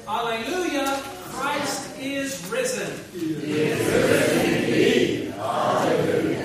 Hallelujah! Christ is risen. He is risen indeed. Hallelujah.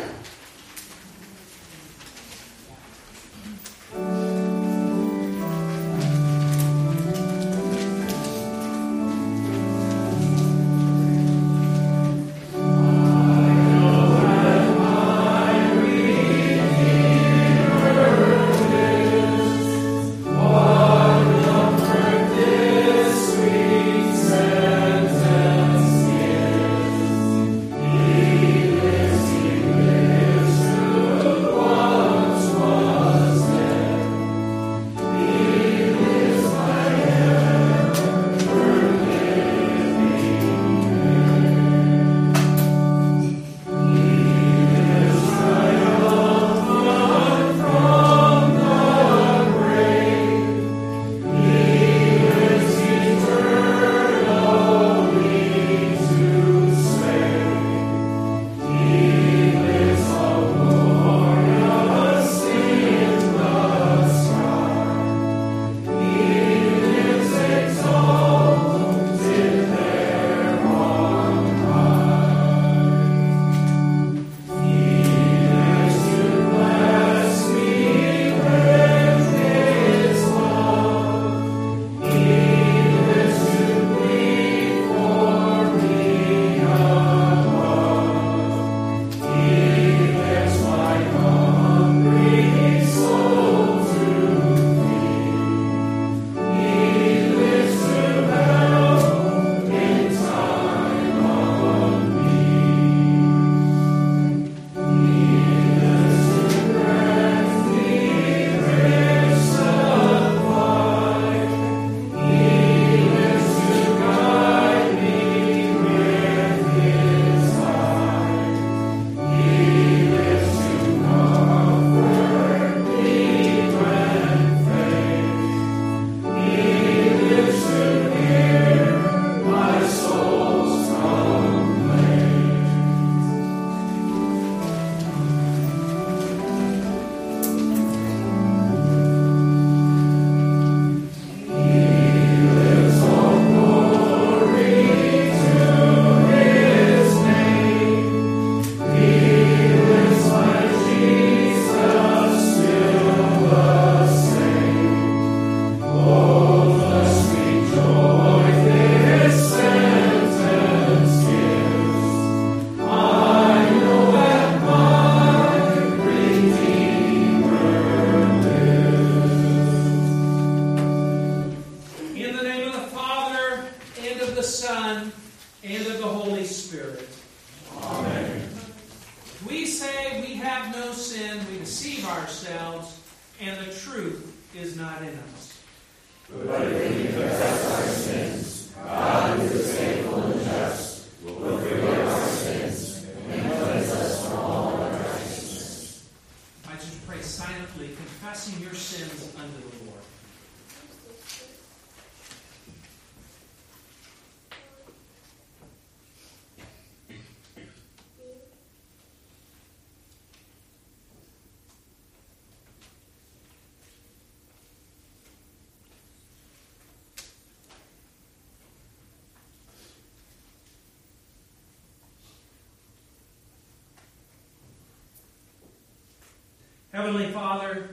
Heavenly Father,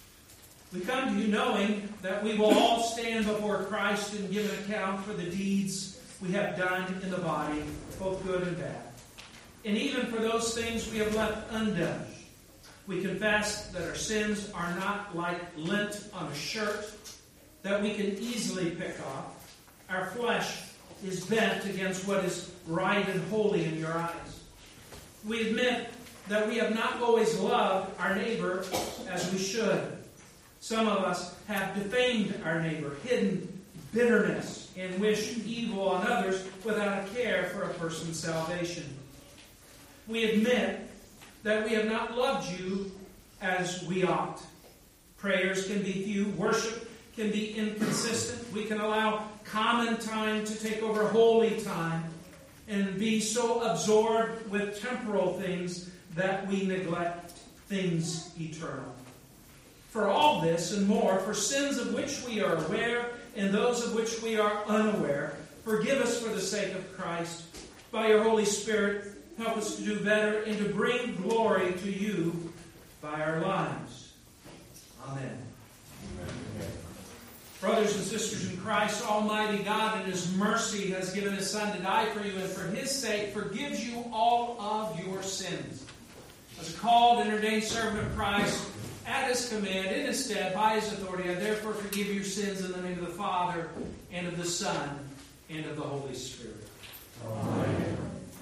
we come to you knowing that we will all stand before Christ and give an account for the deeds we have done in the body, both good and bad. And even for those things we have left undone. We confess that our sins are not like lint on a shirt that we can easily pick off. Our flesh is bent against what is right and holy in your eyes. We admit that we have not always loved our neighbor as we should. Some of us have defamed our neighbor, hidden bitterness, and wished evil on others without a care for a person's salvation. We admit that we have not loved you as we ought. Prayers can be few, worship can be inconsistent. We can allow common time to take over holy time and be so absorbed with temporal things that we neglect things eternal. For all this and more, for sins of which we are aware and those of which we are unaware, forgive us for the sake of Christ. By your Holy Spirit, help us to do better and to bring glory to you by our lives. Amen. Brothers and sisters in Christ, Almighty God in His mercy has given His Son to die for you, and for His sake forgives you all of your sins. As a called and ordained servant of Christ, at His command, in His stead, by His authority, I therefore forgive your sins in the name of the Father, and of the Son, and of the Holy Spirit. Amen.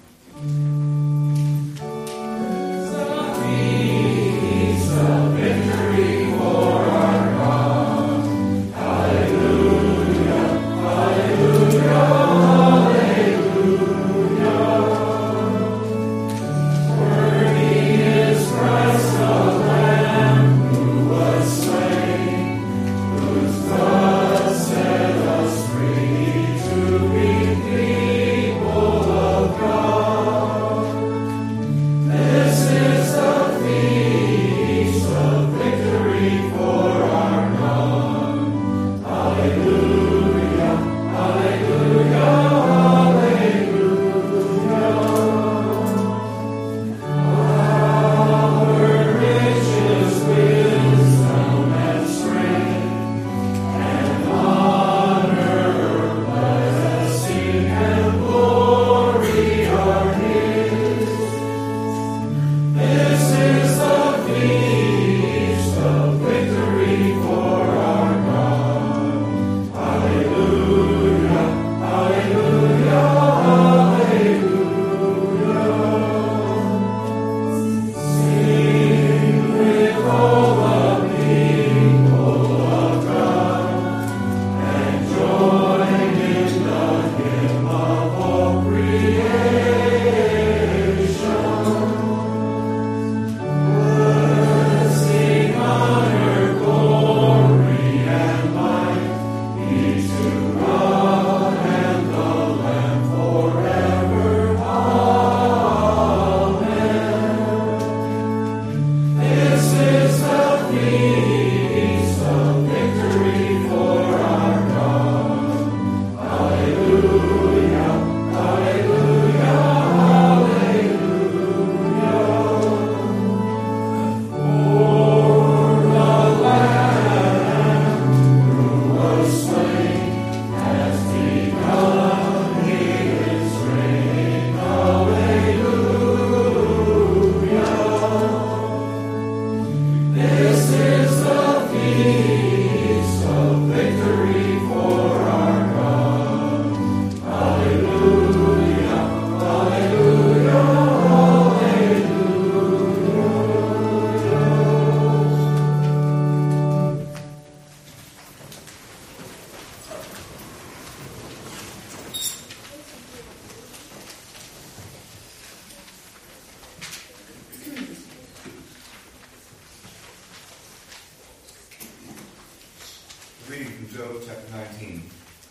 Reading from Job chapter 19.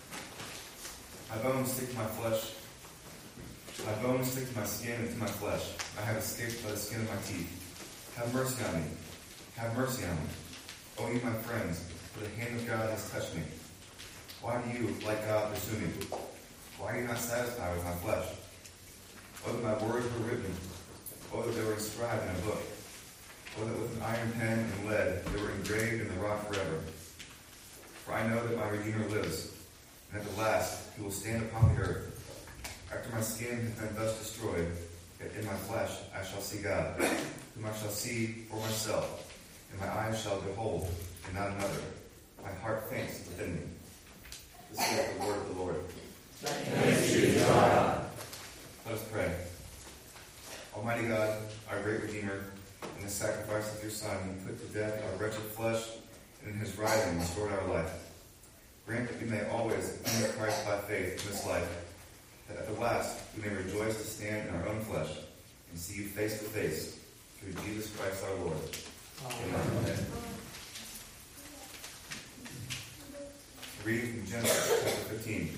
My bones stick to my flesh. My bones stick to my skin and to my flesh. I have escaped by the skin of my teeth. Have mercy on me. Have mercy on me. O you my friends, for the hand of God has touched me. Why do you, like God, pursue me? Why are you not satisfied with my flesh? Oh, that my words were written. Oh, that they were inscribed in a book. Oh, that with an iron pen and lead they were engraved in the rock forever. For I know that my Redeemer lives, and at the last he will stand upon the earth. After my skin has been thus destroyed, yet in my flesh I shall see God, whom I shall see for myself, and my eyes shall behold, and not another. My heart faints within me. This is the word of the Lord. Thanks be to God. Let us pray. Almighty God, our great Redeemer, in the sacrifice of your Son, you put to death our wretched flesh, and in his rising restored our life. Grant that we may always enter Christ by faith in this life, that at the last we may rejoice to stand in our own flesh and see you face to face through Jesus Christ our Lord. Amen. Reading from Genesis chapter 15.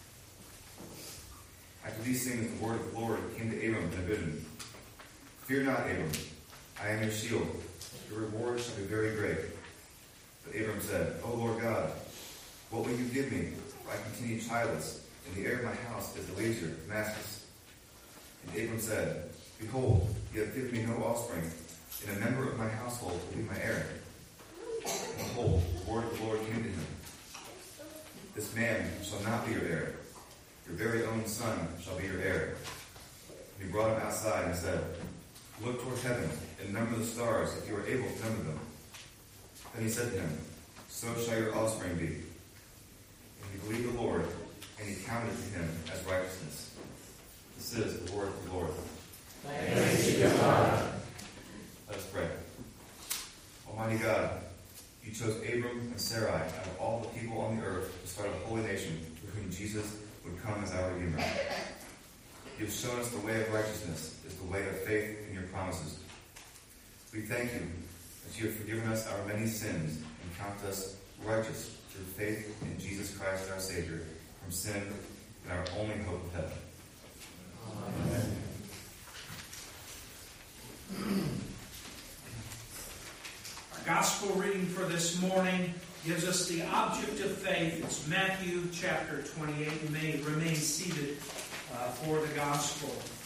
After these things, the word of the Lord came to Abram in a vision. Fear not, Abram, I am your shield. Your reward shall be very great. But Abram said, O Lord God, What will you give me, if I continue childless, and the heir of my house is Eliezer, Damascus? And Abram said, Behold, you have given me no offspring, and a member of my household will be my heir. And behold, the word of the Lord came to him. This man shall not be your heir. Your very own son shall be your heir. And he brought him outside and said, Look toward heaven and number the stars, if you are able to number them. Then he said to him, So shall your offspring be. And he believed the Lord, and he counted it to him as righteousness. This is the word of the Lord. Thanks be to God. Let us pray. Almighty God, you chose Abram and Sarai out of all the people on the earth to start a holy nation through whom Jesus would come as our Redeemer. You have shown us the way of righteousness is the way of faith in your promises. We thank you that you have forgiven us our many sins and count us righteous through faith in Jesus Christ our Savior from sin and our only hope of heaven. Amen. Our gospel reading for this morning gives us the object of faith. It's Matthew chapter 28. You may remain seated for the gospel.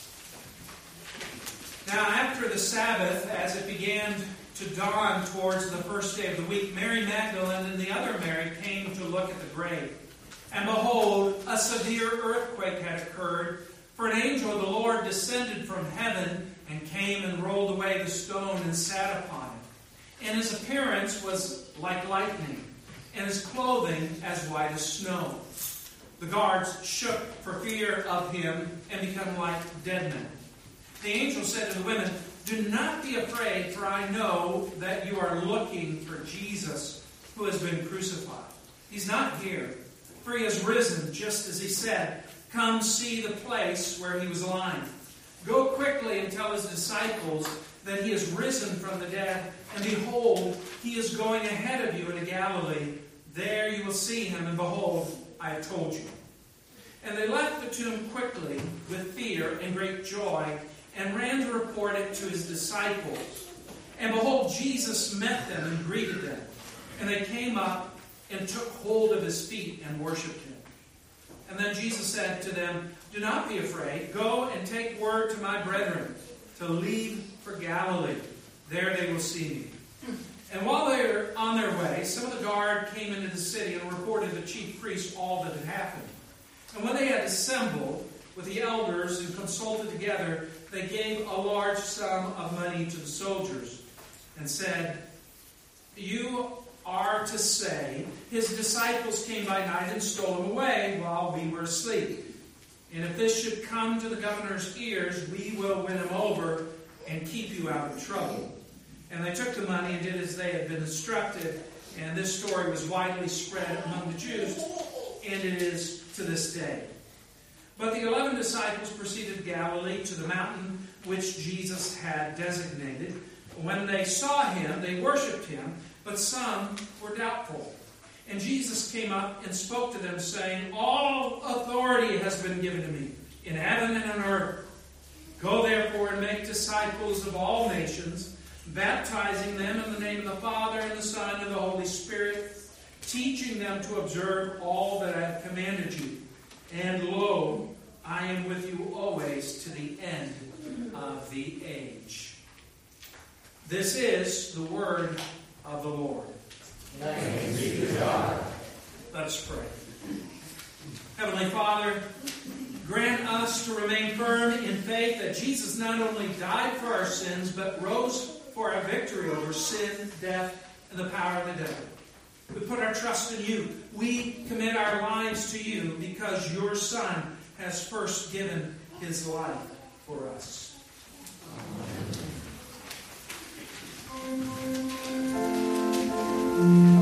Now, after the Sabbath, as it began to dawn towards the first day of the week, Mary Magdalene and the other Mary came to look at the grave. And behold, a severe earthquake had occurred, for an angel of the Lord descended from heaven and came and rolled away the stone and sat upon it. And his appearance was like lightning, and his clothing as white as snow. The guards shook for fear of him and became like dead men. The angel said to the women, Do not be afraid, for I know that you are looking for Jesus who has been crucified. He's not here, for he has risen, just as he said. Come see the place where he was lying. Go quickly and tell his disciples that he is risen from the dead, and behold, he is going ahead of you into Galilee. There you will see him, and behold, I have told you. And they left the tomb quickly with fear and great joy, and ran to report it to his disciples. And behold, Jesus met them and greeted them. And they came up and took hold of his feet and worshipped him. And then Jesus said to them, Do not be afraid. Go and take word to my brethren to leave for Galilee. There they will see me. And while they were on their way, some of the guard came into the city and reported to the chief priests all that had happened. And when they had assembled with the elders and consulted together, they gave a large sum of money to the soldiers and said, You are to say, his disciples came by night and stole him away while we were asleep. And if this should come to the governor's ears, we will win him over and keep you out of trouble. And they took the money and did as they had been instructed. And this story was widely spread among the Jews, and it is to this day. But the 11 disciples proceeded to Galilee, to the mountain which Jesus had designated. When they saw him, they worshipped him, but some were doubtful. And Jesus came up and spoke to them, saying, All authority has been given to me, in heaven and on earth. Go therefore and make disciples of all nations, baptizing them in the name of the Father and the Son and the Holy Spirit, teaching them to observe all that I have commanded you. And lo, I am with you always to the end of the age. This is the word of the Lord. Thanks be to God. Let us pray. Heavenly Father, grant us to remain firm in faith that Jesus not only died for our sins, but rose for our victory over sin, death, and the power of the devil. We put our trust in you. We commit our lives to you because your Son has first given his life for us. Amen.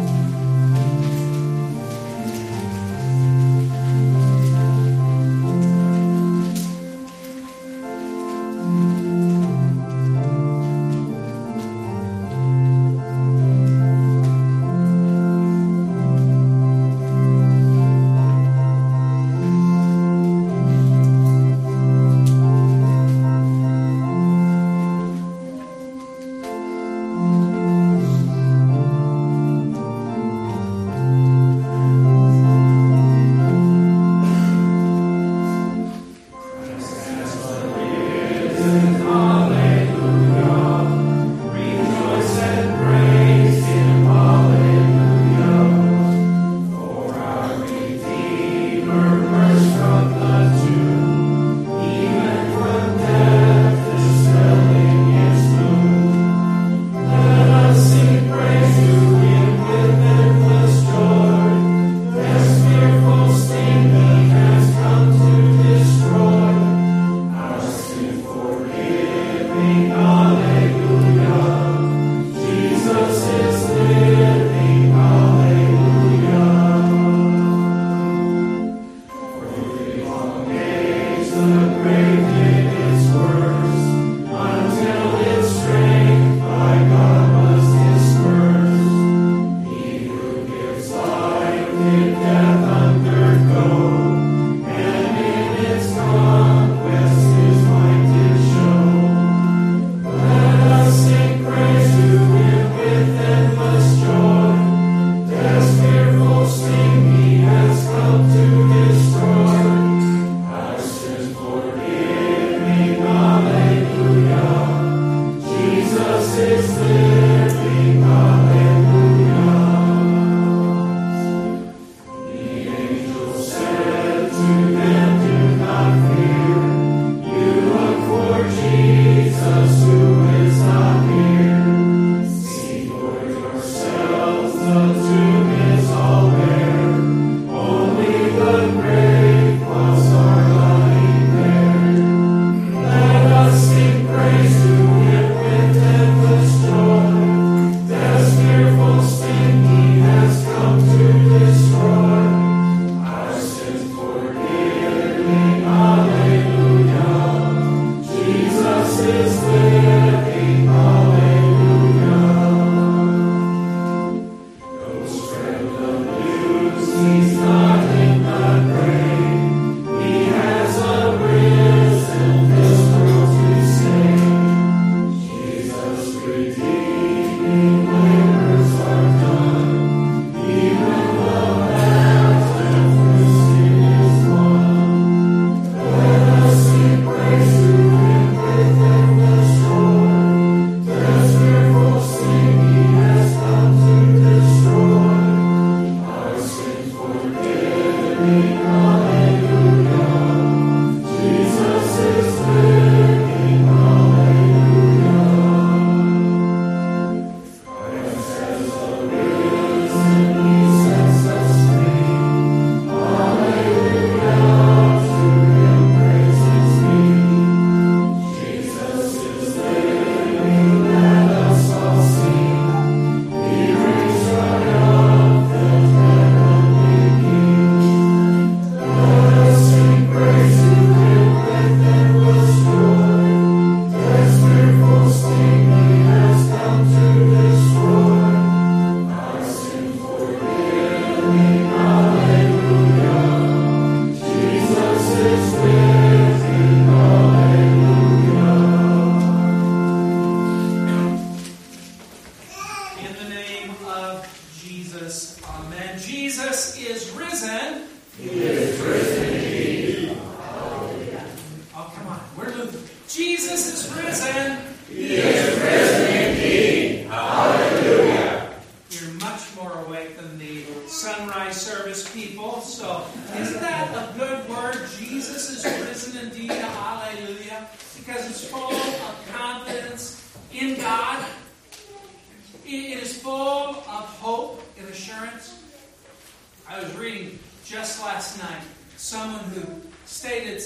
Vida Alleluia, because it's full of confidence in God. It is full of hope and assurance. I was reading just last night someone who stated,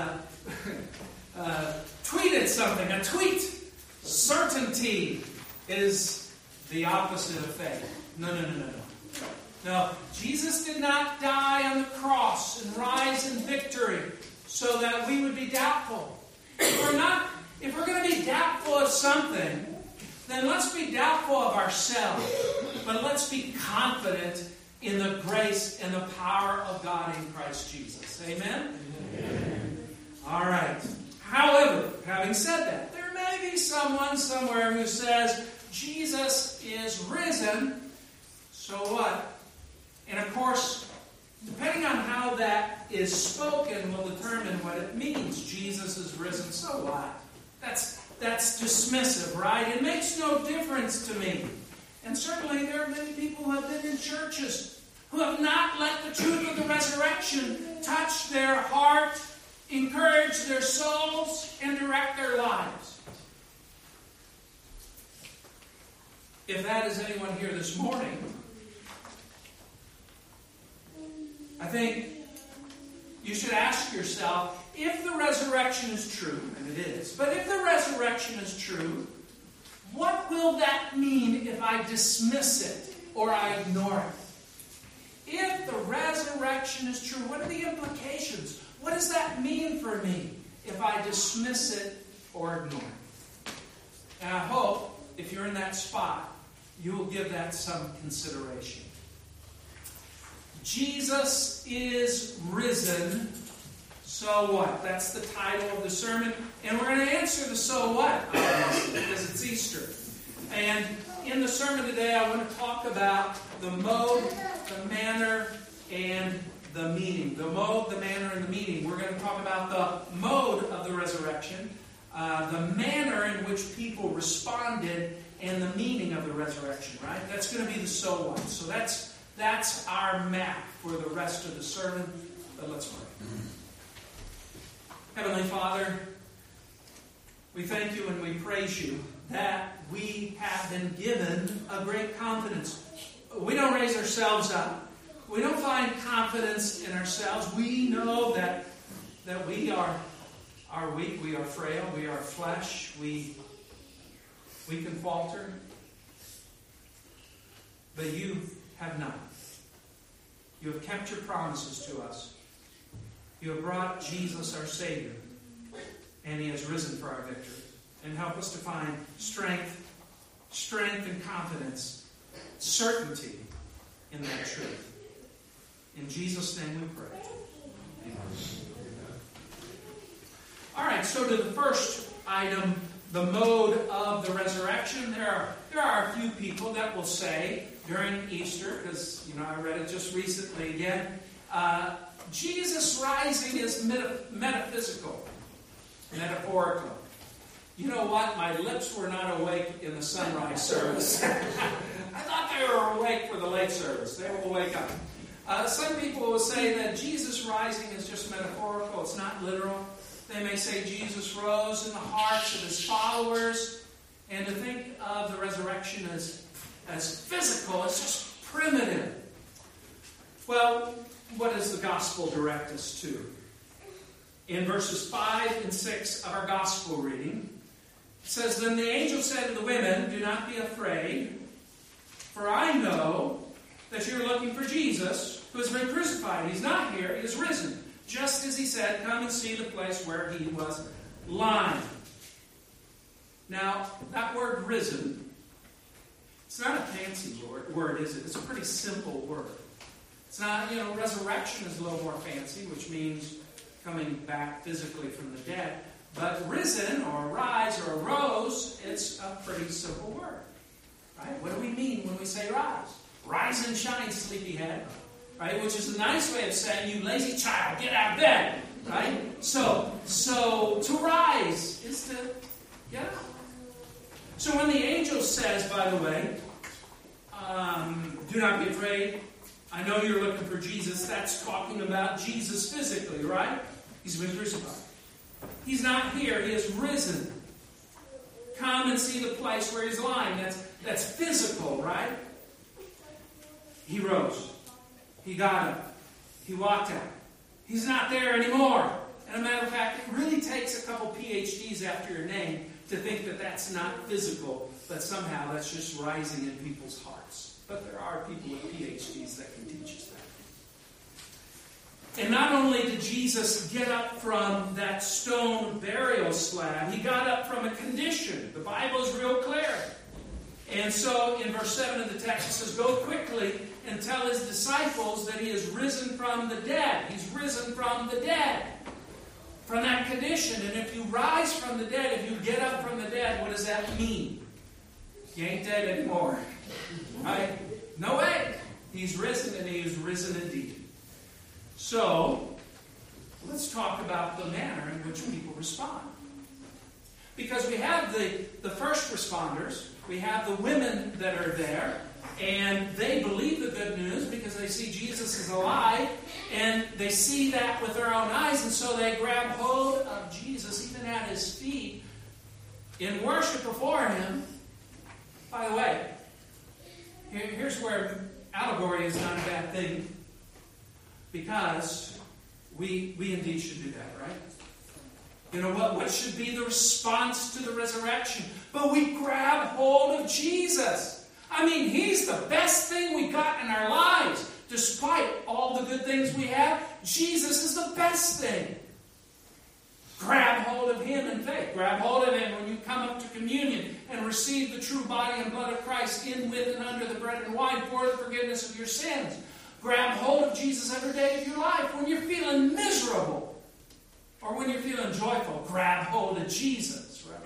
tweeted something, a tweet. Certainty is the opposite of faith. No. No, Jesus did not die on the cross and rise in victory so that we would be doubtful. If we're going to be doubtful of something, then let's be doubtful of ourselves. But let's be confident in the grace and the power of God in Christ Jesus. Amen? Amen. All right. However, having said that, there may be someone somewhere who says, Jesus is risen, so what? And of course, depending on how that is spoken will determine what it means. Jesus is risen, so what? That's dismissive, right? It makes no difference to me. And certainly there are many people who have been in churches who have not let the truth of the resurrection touch their heart, encourage their souls, and direct their lives. If that is anyone here this morning, I think you should ask yourself, if the resurrection is true, and it is, but if the resurrection is true, what will that mean if I dismiss it or I ignore it? If the resurrection is true, what are the implications? What does that mean for me if I dismiss it or ignore it? And I hope, if you're in that spot, you will give that some consideration. Jesus is risen, so what? That's the title of the sermon. And we're going to answer the so what, because it's Easter. And in the sermon today, I want to talk about the mode, the manner, and the meaning. The mode, the manner, and the meaning. We're going to talk about the mode of the resurrection, the manner in which people responded, and the meaning of the resurrection, right? That's going to be the so what. So that's our map for the rest of the sermon. But let's pray. Heavenly Father, we thank you and we praise you that we have been given a great confidence. We don't raise ourselves up. We don't find confidence in ourselves. We know that we are weak, we are frail, we are flesh, we can falter. But you have not. You have kept your promises to us. You have brought Jesus, our Savior, and He has risen for our victory. And help us to find strength and confidence, certainty in that truth. In Jesus' name we pray. Amen. All right, so to the first item, the mode of the resurrection. There are a few people that will say during Easter, because I read it just recently again, Jesus rising is metaphysical, metaphorical. You know what? My lips were not awake in the sunrise service. I thought they were awake for the late service. They will wake up. Some people will say that Jesus rising is just metaphorical. It's not literal. They may say Jesus rose in the hearts of His followers. And to think of the resurrection as physical, it's just primitive. Well, what does the gospel direct us to? In verses 5 and 6 of our gospel reading, it says, Then the angel said to the women, Do not be afraid, for I know that you're looking for Jesus, who has been crucified. He's not here, He is risen. Just as He said, Come and see the place where He was lying. Now, that word risen, it's not a fancy word, is it? It's a pretty simple word. It's not, resurrection is a little more fancy, which means coming back physically from the dead. But risen, or rise, or arose, it's a pretty simple word. Right? What do we mean when we say rise? Rise and shine, sleepyhead. Right? Which is a nice way of saying, you lazy child, get out of bed. Right? So to rise is to get up. So when the angel says, by the way, do not be afraid, I know you're looking for Jesus, that's talking about Jesus physically, right? He's been crucified. He's not here. He is risen. Come and see the place where he's lying. That's physical, right? He rose. He got up. He walked out. He's not there anymore. And a matter of fact, it really takes a couple PhDs after your name to think that that's not physical, but somehow that's just rising in people's hearts. But there are people with PhDs that can teach us that. And not only did Jesus get up from that stone burial slab, he got up from a condition. The Bible is real clear. And so in verse 7 of the text it says, "Go quickly and tell his disciples that he is risen from the dead." He's risen from the dead. From that condition. And if you rise from the dead, if you get up from the dead, what does that mean? You ain't dead anymore. Right? No way. He's risen, and he is risen indeed. So, let's talk about the manner in which people respond. Because we have the first responders, we have the women that are there, and they believe the good news because they see Jesus is alive, and they see that with their own eyes, and so they grab hold of Jesus, even at his feet, in worship before him. By the way, here's where allegory is not a bad thing, because we indeed should do that, right? You know what should be the response to the resurrection? But we grab hold of Jesus. I mean, he's the best thing we got in our lives. Despite all the good things we have, Jesus is the best thing. Grab hold of him in faith. Grab hold of him when you come up to communion and receive the true body and blood of Christ in, with, and under the bread and wine for the forgiveness of your sins. Grab hold of Jesus every day of your life. When you're feeling miserable or when you're feeling joyful, grab hold of Jesus. Right?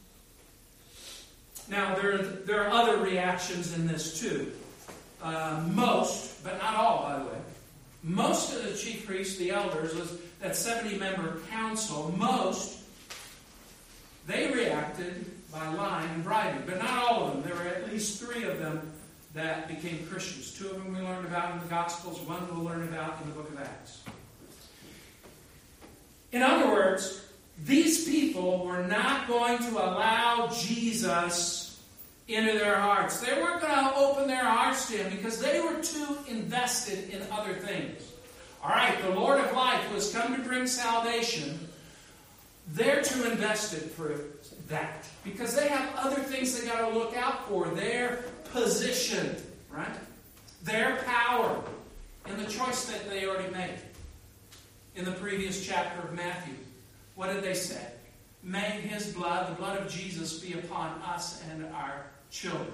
Now, there are other reactions in this too. Most, but not all, by the way. Most of the chief priests, the elders, was that 70-member council. Most, they reacted by lying and bribing. But not all of them. There were at least 3 of them that became Christians. 2 of them we learned about in the Gospels. 1 we'll learn about in the book of Acts. In other words, these people were not going to allow Jesus into their hearts. They weren't going to open their hearts to him because they were too invested in other things. All right, the Lord of life who has come to bring salvation, they're too invested for that because they have other things they got to look out for. Their position, right? Their power, and the choice that they already made. In the previous chapter of Matthew, what did they say? May his blood, the blood of Jesus, be upon us and our children.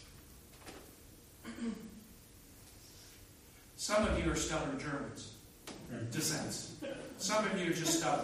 Some of you are stubborn Germans, descents. Some of you are just stubborn.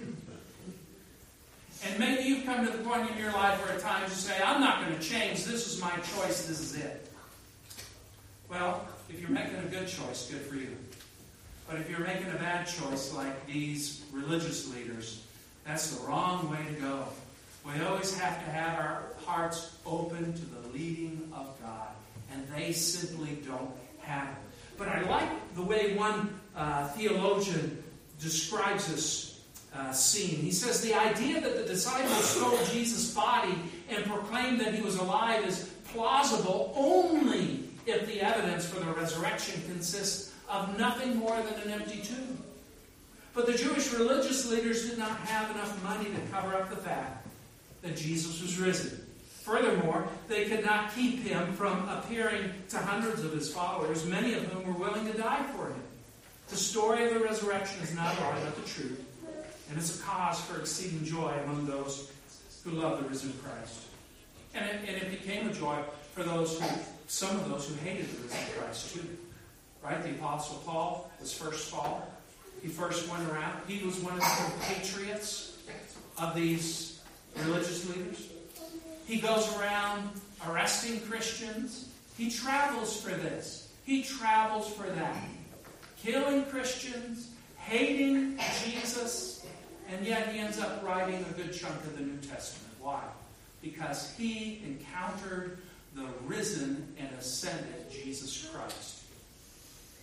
And maybe you've come to the point in your life where at times you say, I'm not going to change. This is my choice. This is it. Well, if you're making a good choice, good for you. But if you're making a bad choice like these religious leaders, that's the wrong way to go. We always have to have our hearts open to the leading of God. And they simply don't have it. But I like the way one theologian describes this scene. He says the idea that the disciples stole Jesus' body and proclaimed that he was alive is plausible only if the evidence for the resurrection consists of nothing more than an empty tomb. But the Jewish religious leaders did not have enough money to cover up the fact that Jesus was risen. Furthermore, they could not keep him from appearing to hundreds of his followers, many of whom were willing to die for him. The story of the resurrection is not a lie, but the truth, and it's a cause for exceeding joy among those who love the risen Christ. And it became a joy for some of those who hated the risen Christ too. Right? The Apostle Paul was first Paul. He first went around. He was one of the compatriots of these religious leaders. He goes around arresting Christians. He travels for this. He travels for that. Killing Christians, hating Jesus, and yet he ends up writing a good chunk of the New Testament. Why? Because he encountered the risen and ascended Jesus Christ.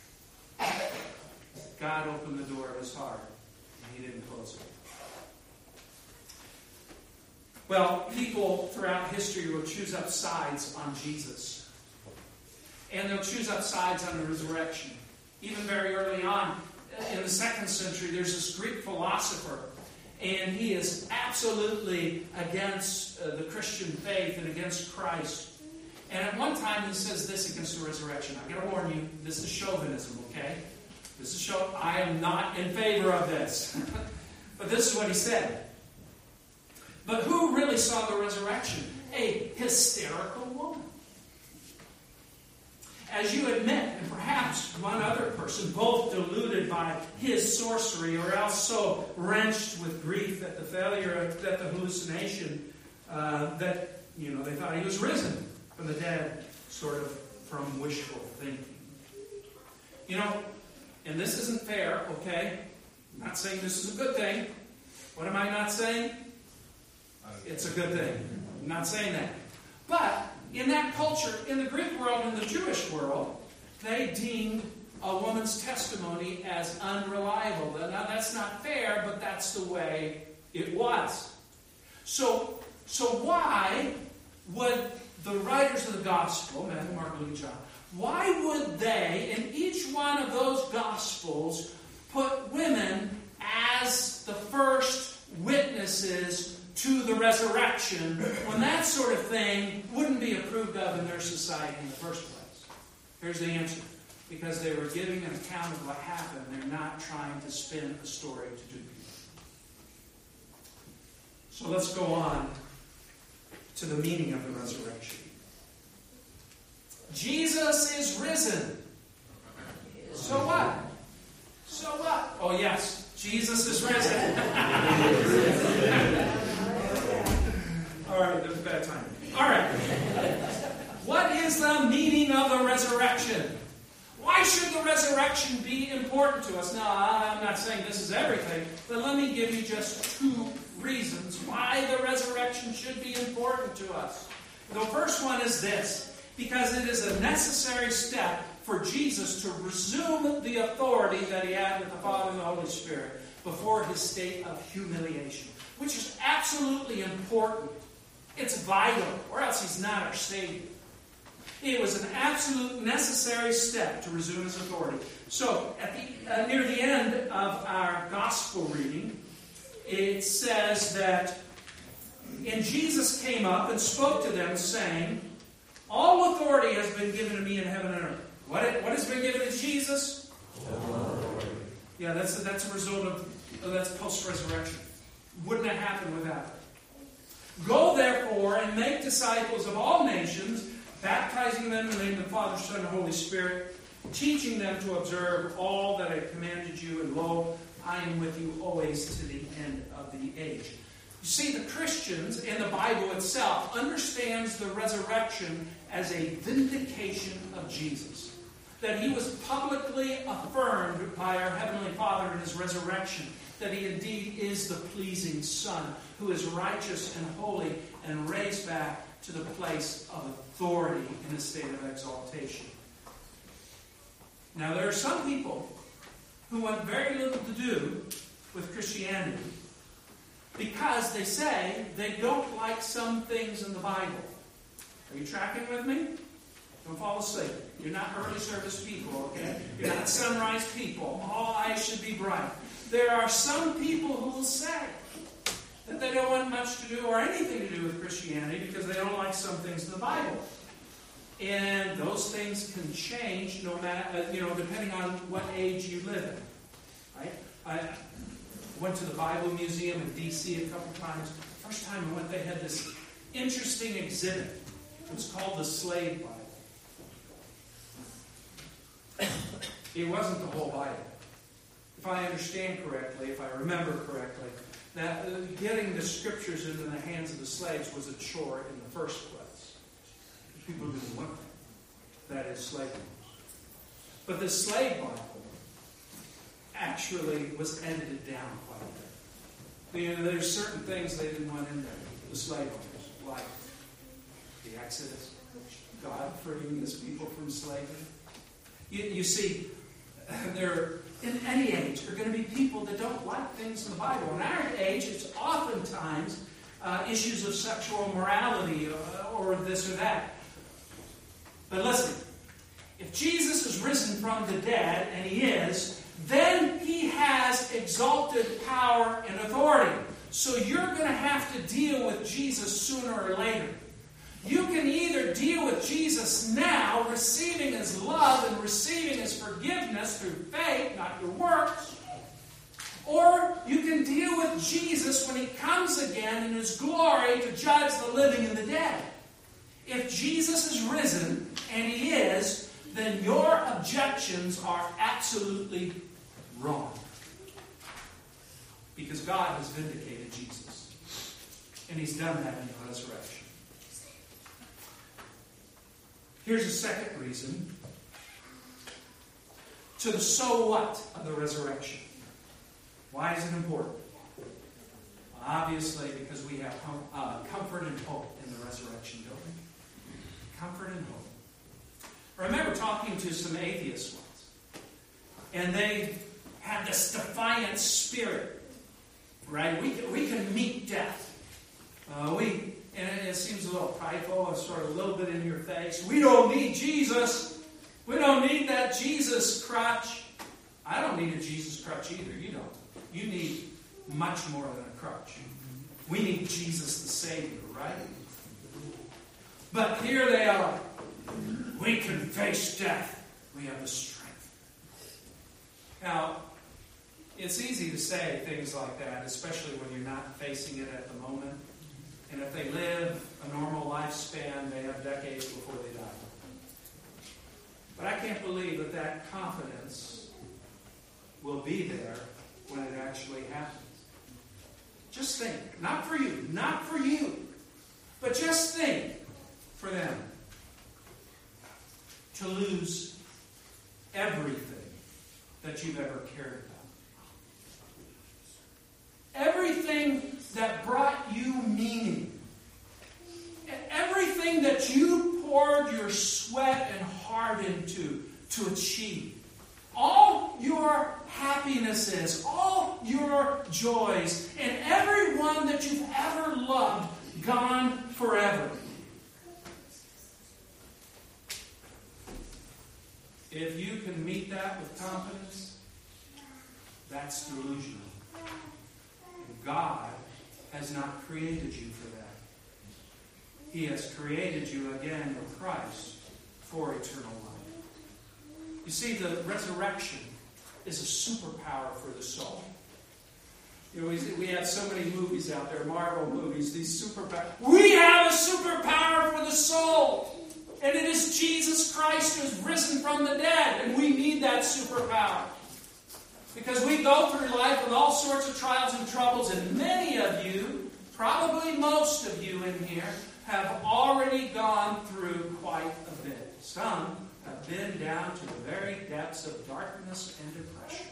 God opened the door of his heart, and he didn't close it. Well, people throughout history will choose up sides on Jesus. And they'll choose up sides on the resurrection. Even very early on, in the 2nd century, there's this Greek philosopher. And he is absolutely against the Christian faith and against Christ. And at one time he says this against the resurrection. I've got to warn you, this is chauvinism, okay? This is I am not in favor of this. But this is what he said. But who really saw the resurrection? A hysterical woman. As you admit, and perhaps one other person, both deluded by his sorcery or else so wrenched with grief at the failure, at the hallucination, that, they thought he was risen from the dead, sort of from wishful thinking. And this isn't fair, okay? I'm not saying this is a good thing. What am I not saying? It's a good thing. I'm not saying that. But in that culture, in the Greek world and the Jewish world, they deemed a woman's testimony as unreliable. Now, that's not fair, but that's the way it was. So why would the writers of the Gospel, Matthew, Mark, Luke, John, why would they, in each one of those Gospels, put women as the first witnesses to the resurrection when that sort of thing wouldn't be approved of in their society in the first place? Here's the answer. Because they were giving an account of what happened. They're not trying to spin a story to do good. So let's go on to the meaning of the resurrection. Jesus is risen. So what? So what? Oh yes, Jesus is risen. All right, that was a bad time. All right. What is the meaning of the resurrection? Why should the resurrection be important to us? Now, I'm not saying this is everything, but let me give you just 2 reasons why the resurrection should be important to us. The first one is this: because it is a necessary step for Jesus to resume the authority that he had with the Father and the Holy Spirit before his state of humiliation, which is absolutely important. It's vital, or else he's not our Savior. It was an absolute necessary step to resume his authority. So, at near the end of our gospel reading, it says that, "And Jesus came up and spoke to them, saying, all authority has been given to me in heaven and earth." What has been given to Jesus? Yeah, that's a result of that's post-resurrection. Wouldn't have happened without it. "Go therefore and make disciples of all nations, baptizing them in the name of the Father, Son, and Holy Spirit, teaching them to observe all that I have commanded you, and lo, I am with you always to the end of the age." You see, the Christians and the Bible itself understands the resurrection as a vindication of Jesus. That he was publicly affirmed by our Heavenly Father in his resurrection. That he indeed is the pleasing Son, who is righteous and holy and raised back to the place of authority in the state of exaltation. Now, there are some people who want very little to do with Christianity because they say they don't like some things in the Bible. Are you tracking with me? Don't fall asleep. You're not early service people, okay? You're not sunrise people. All eyes should be bright. There are some people who will say that they don't want much to do or anything to do with Christianity because they don't like some things in the Bible. And those things can change no matter, depending on what age you live in. Right? I went to the Bible Museum in D.C. a couple times. The first time I went, they had this interesting exhibit. It was called the Slave Bible. It wasn't the whole Bible. If I understand correctly, if I remember correctly, that getting the scriptures into the hands of the slaves was a chore in the first place. People didn't want that. That is slavery. But the Slave Bible actually was edited down quite a bit. There's certain things they didn't want in there, the slave owners, like the Exodus, God freeing his people from slavery. You see, there, in any age, there are going to be people that don't like things in the Bible. In our age, it's oftentimes issues of sexual morality or this or that. But listen, if Jesus is risen from the dead, and He is, then He has exalted power and authority. So you're going to have to deal with Jesus sooner or later. You can either deal with Jesus now, receiving His love and receiving His forgiveness through faith, not your works, or you can deal with Jesus when He comes again in His glory to judge the living and the dead. If Jesus is risen, and He is, then your objections are absolutely wrong. Because God has vindicated Jesus. And He's done that in the resurrection. Here's a second reason to the so what of the resurrection. Why is it important? Well, obviously, because we have comfort and hope in the resurrection, don't we? Comfort and hope. I remember talking to some atheists once, and they had this defiant spirit, right? We can meet death. And it seems a little prideful and sort of a little bit in your face. We don't need Jesus. We don't need that Jesus crutch. I don't need a Jesus crutch either. You don't. You need much more than a crutch. We need Jesus the Savior, right? But here they are. We can face death. We have the strength. Now, it's easy to say things like that, especially when you're not facing it at the moment. And if they live a normal lifespan, they have decades before they die. But I can't believe that that confidence will be there when it actually happens. Just think, not for you, but just think for them. To lose everything that you've ever cared about. Everything that brought you meaning. Everything that you poured your sweat and heart into to achieve. All your happinesses, all your joys, and everyone that you've ever loved gone forever. If you can meet that with confidence, that's delusional. God has not created you for that. He has created you again in Christ for eternal life. You see, the resurrection is a superpower for the soul. You know, we have so many movies out there, Marvel movies, these superpowers. We have a superpower for the soul. And it is Jesus Christ who is risen from the dead. And we need that superpower. Because we go through life with all sorts of trials and troubles. And many of you, probably most of you in here, have already gone through quite a bit. Some have been down to the very depths of darkness and depression.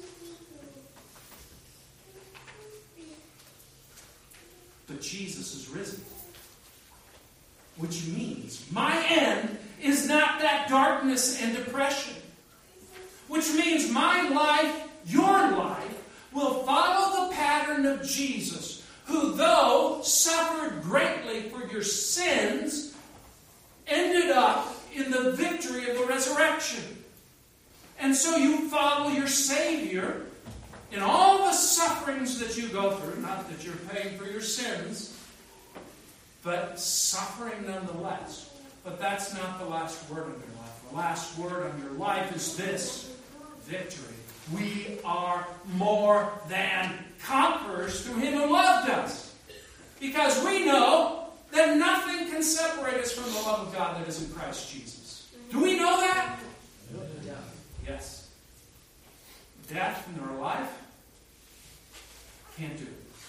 But Jesus is risen. Which means my end is not that darkness and depression. Which means my life, your life, will follow the pattern of Jesus, who though suffered greatly for your sins, ended up in the victory of the resurrection. And so you follow your Savior in all the sufferings that you go through, not that you're paying for your sins, but suffering nonetheless. But that's not the last word on your life. The last word on your life is this: victory. We are more than conquerors through Him who loved us. Because we know that nothing can separate us from the love of God that is in Christ Jesus. Do we know that? Yeah. Yes. Death in our life can't do it.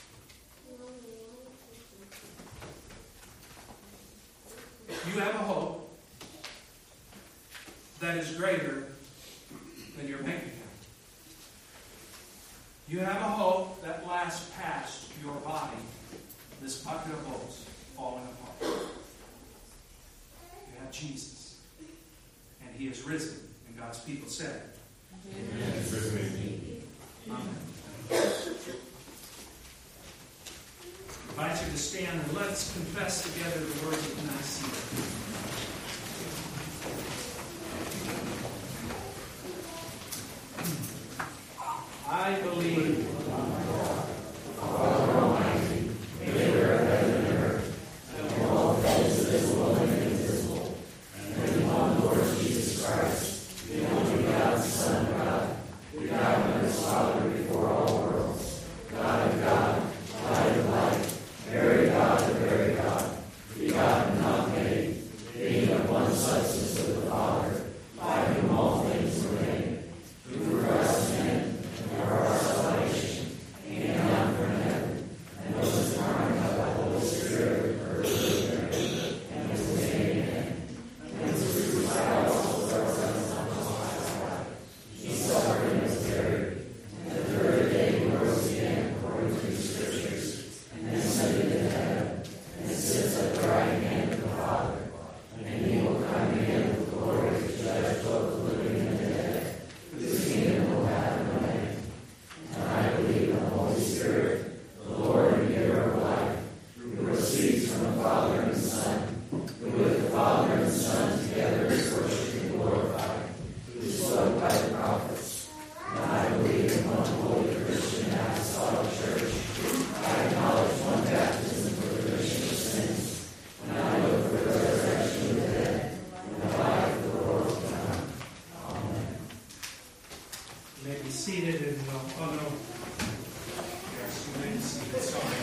You have a hope that is greater than your bank account. You have a hope that lasts past your body, this bucket of holes falling apart. You have Jesus, and He is risen, and God's people said, Amen. Amen. invite you to stand and let's confess together the words of Nicaea. I believe. Seated and oh no. Yes, you may be seated. Sorry.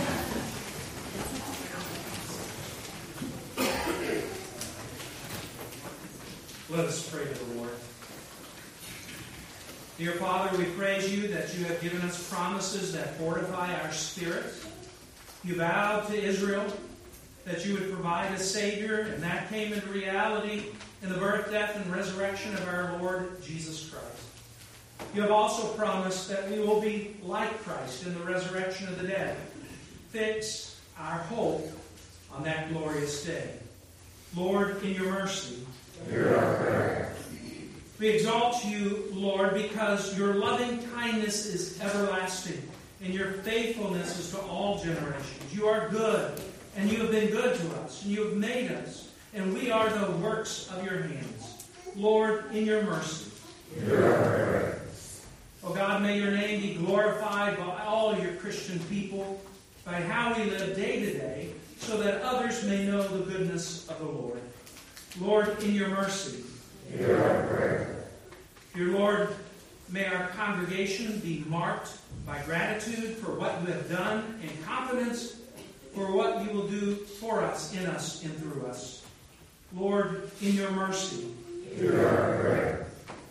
Let us pray to the Lord. Dear Father, we praise you that you have given us promises that fortify our spirit. You vowed to Israel that you would provide a Savior, and that came into reality in the birth, death, and resurrection of our Lord Jesus Christ. You have also promised that we will be like Christ in the resurrection of the dead. Fix our hope on that glorious day. Lord, in your mercy, hear our prayer. We exalt you, Lord, because your loving kindness is everlasting, and your faithfulness is to all generations. You are good, and you have been good to us, and you have made us, and we are the works of your hands. Lord, in your mercy, hear our prayer. Oh God, may your name be glorified by all of your Christian people, by how we live day to day, so that others may know the goodness of the Lord. Lord, in your mercy, hear our prayer. Dear Lord, may our congregation be marked by gratitude for what you have done and confidence for what you will do for us, in us, and through us. Lord, in your mercy, hear our prayer.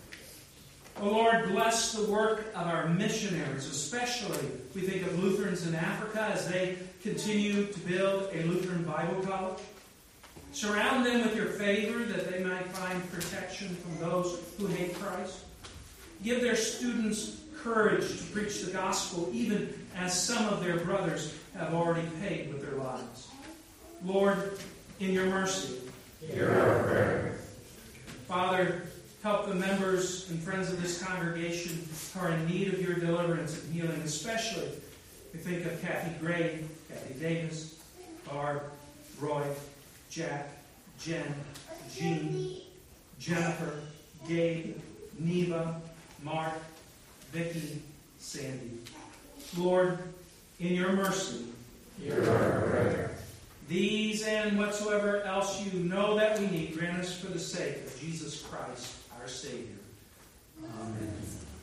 O Lord, bless the work of our missionaries, especially we think of Lutherans in Africa as they continue to build a Lutheran Bible college. Surround them with your favor that they might find protection from those who hate Christ. Give their students courage to preach the gospel, even as some of their brothers have already paid with their lives. Lord, in your mercy, hear our prayer. Father, help the members and friends of this congregation who are in need of your deliverance and healing, especially we think of Kathy Gray, Kathy Davis, Barb, Roy, Jack, Jen, Jean, Jennifer, Gabe, Neva, Mark, Vicky, Sandy. Lord, in your mercy, hear our prayer. These and whatsoever else you know that we need, grant us for the sake of Jesus Christ, our Savior. Amen.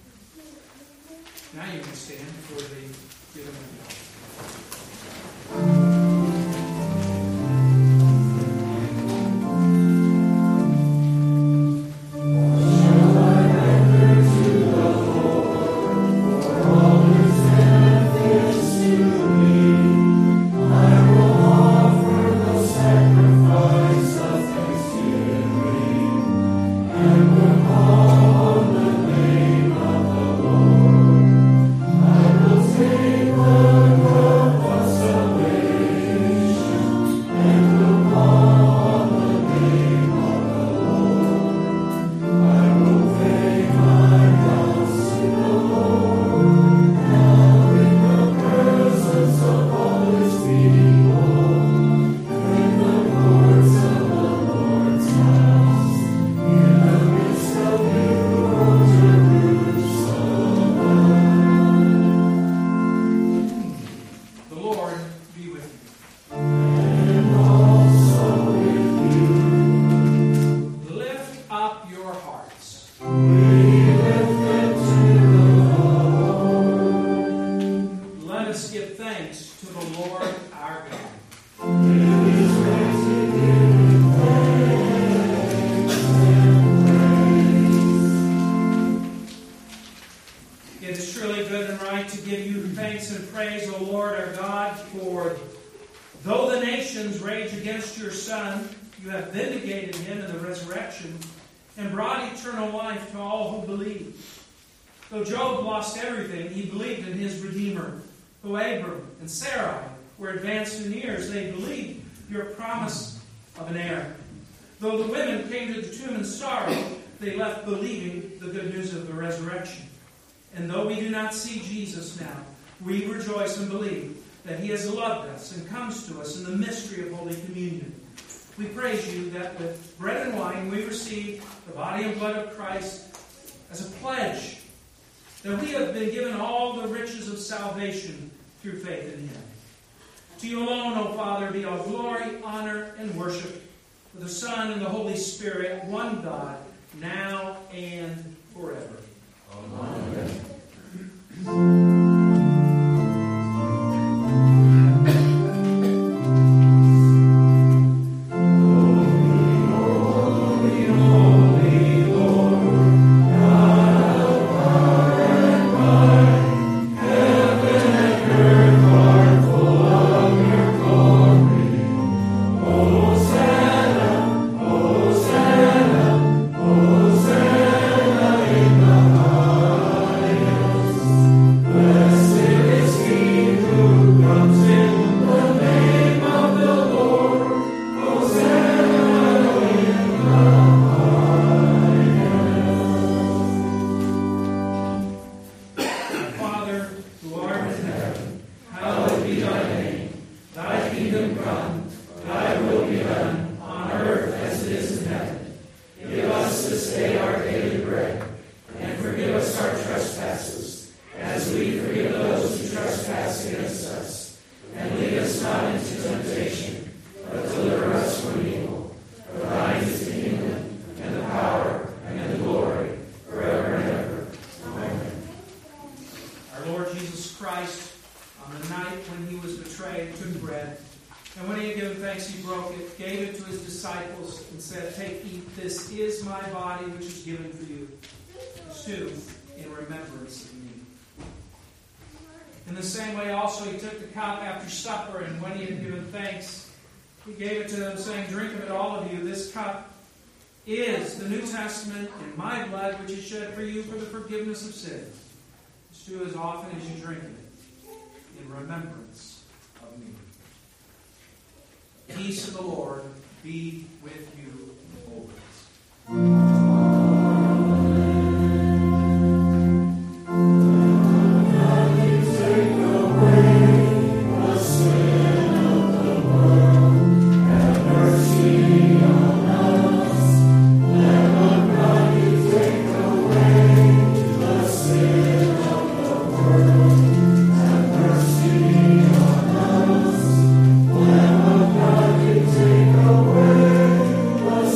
Now you can stand for the giving of the offering. Will us give thanks to the Lord our God. It is truly good and right to give you thanks and praise, O Lord our God, for though the nations rage against your Son, you have vindicated him in the resurrection and brought eternal life to all who believe. Though Job lost everything, he believed in his Redeemer. Though Abram and Sarai were advanced in years, they believed your promise of an heir. Though the women came to the tomb in sorrow, they left believing the good news of the resurrection. And though we do not see Jesus now, we rejoice and believe that he has loved us and comes to us in the mystery of Holy Communion. We praise you that with bread and wine we receive the body and blood of Christ as a pledge that we have been given all the riches of salvation through faith in him. To you alone, O Father, be all glory, honor, and worship for the Son and the Holy Spirit, one God, now and forever. Amen. In the same way also he took the cup after supper, and when he had given thanks, he gave it to them, saying, "Drink of it, all of you. This cup is the New Testament in my blood, which is shed for you for the forgiveness of sins. This do as often as you drink it, in remembrance of me." The peace of the Lord be with you always. Take away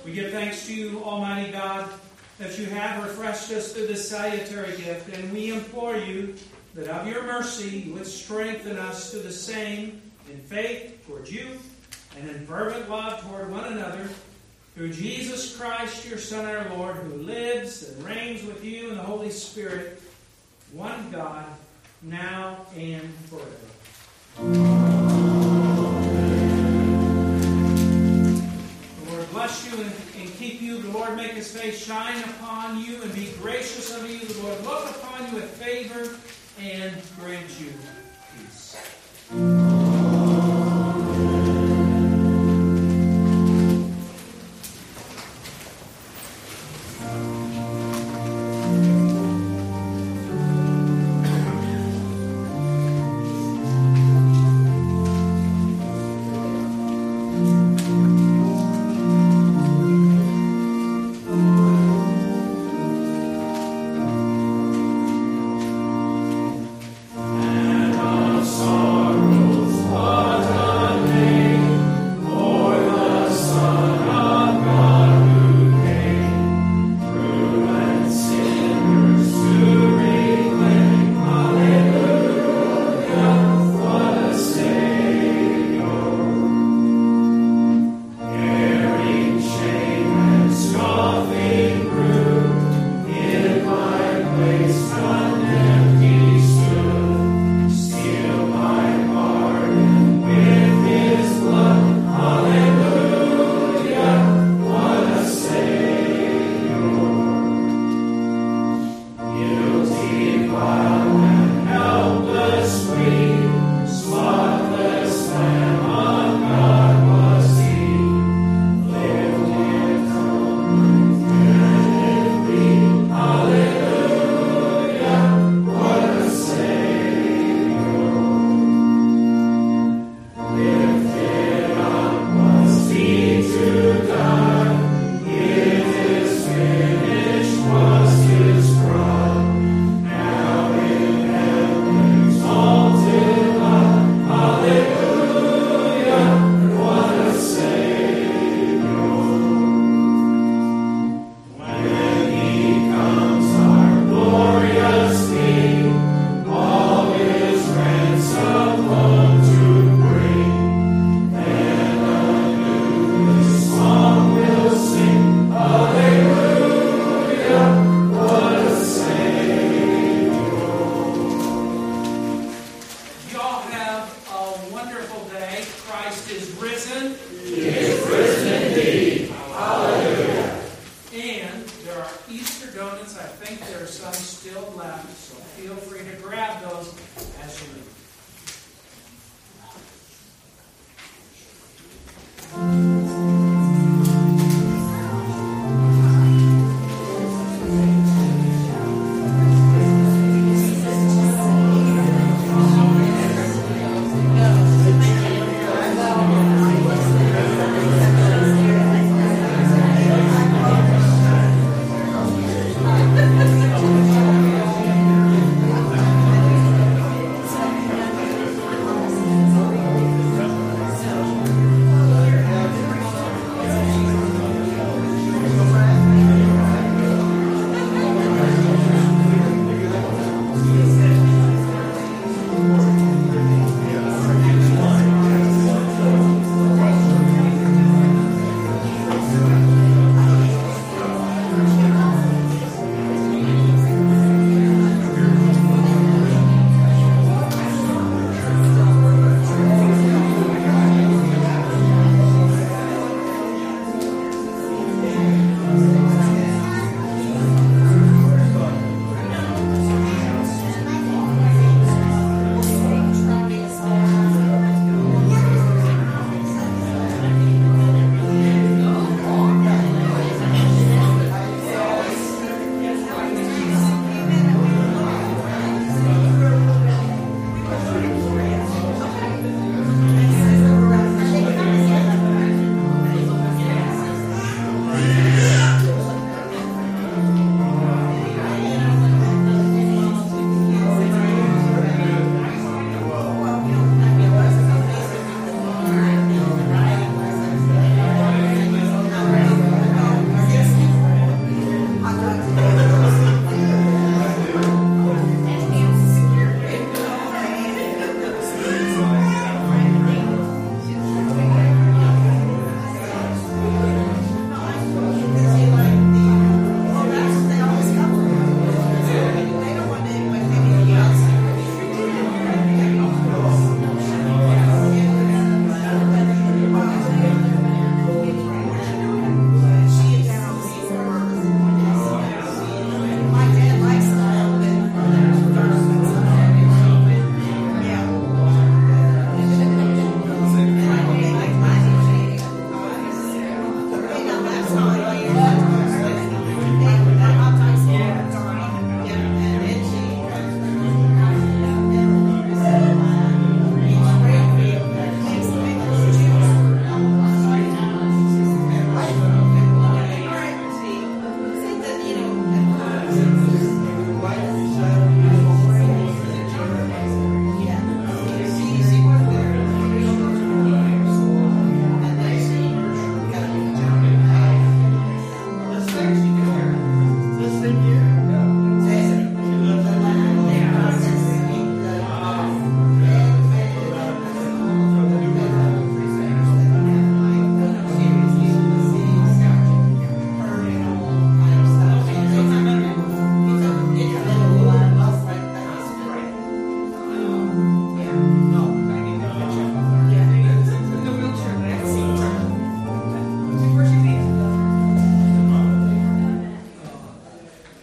We give thanks to you, Almighty God, that you have refreshed us through this salutary gift, and we implore you that of your mercy you would strengthen us to the same in faith towards you and in fervent love toward one another, through Jesus Christ, your Son, our Lord, who lives and reigns with you in the Holy Spirit, one God, now and forever. The Lord bless you and keep you. The Lord make his face shine upon you and be gracious unto you. The Lord look upon you with favor and grant you peace.